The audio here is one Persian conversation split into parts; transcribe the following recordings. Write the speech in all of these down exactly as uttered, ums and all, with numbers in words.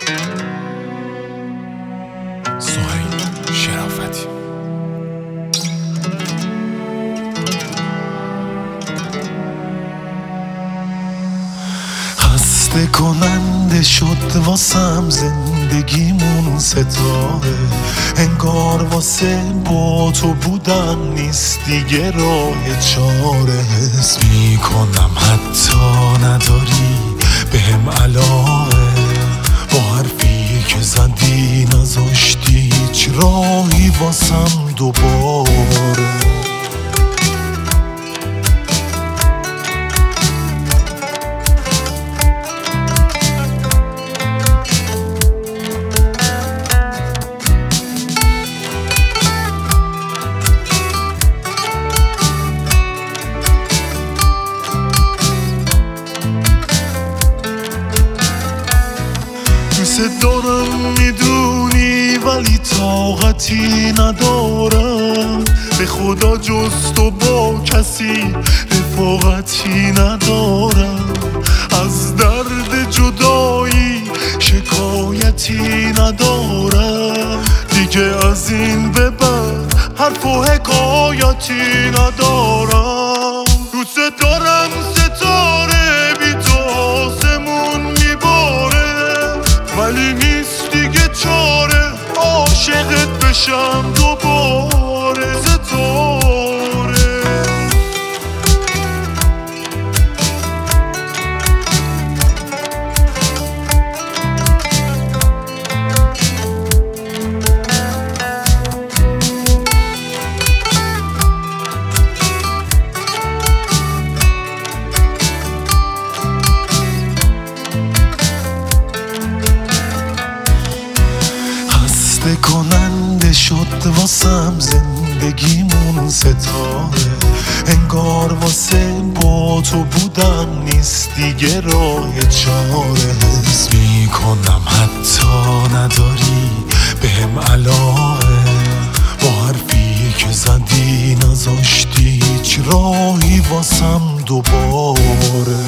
سهیل شرافتی. خسته کننده شد واسم زندگیمون ستاره، انگار واسه با تو بودن نیست دیگه راه چاره. حس میکنم حتی نداری بهم علاقه، با حرفی که زدی نذاشتی هیچ راهی واسم دوباره. دوست دارم میدونی ولی طاقتی ندارم، به خدا جز تو با کسی رفاقتی ندارم. از درد جدایی شکایتی ندارم، دیگه از این به بعد حرف و حکایتی ندارم. دوست دارم ستاره بی تو آسمون میباره، ولی نیست دیگه چاره عاشقت بشم دوباره. ستاره خسته کننده شد واسم زندگیمون ستاره، انگار واسه با تو بودن نیست دیگه راه چاره. حس میکنم حتی نداری بهم علاقه، با حرفی که زدی نذاشتی هیچ راهی واسم دوباره.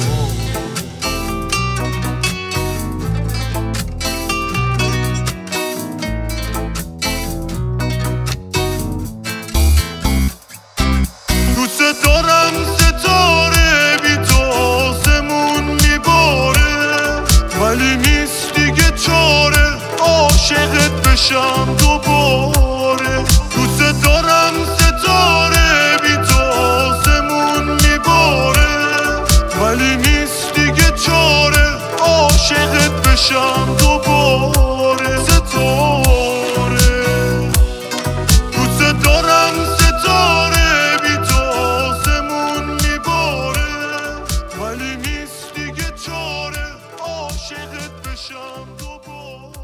دارم ستاره بی تو آسمون میباره، ولی نیست دیگه چاره عاشقت بشم دوباره. دوست دارم ستاره بی تو آسمون میباره، ولی نیست دیگه چاره عاشقت بشم دوباره. ستاره دوست دارم ستاره ولی نیست دیگه چاره عاشقت بشم دوباره.